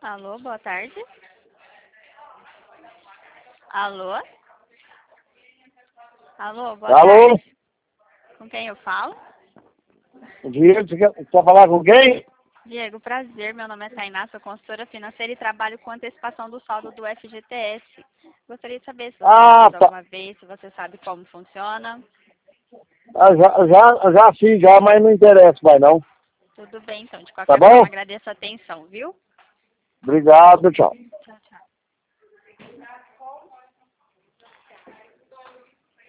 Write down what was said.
Alô, boa tarde. Alô? Alô, boa Alô? tarde. Com quem eu falo? Diego, você quer falar com quem? Diego, prazer. Meu nome é Tainá, sou consultora financeira e trabalho com antecipação do saldo do FGTS. Gostaria de saber se você já Ah, fez tá. alguma vez, se você sabe como funciona. Já fiz, já, mas não interessa mais não. Tudo bem, então. De Tá qualquer forma, bom? agradeço a atenção, viu? Obrigado, tchau. Tchau, tchau.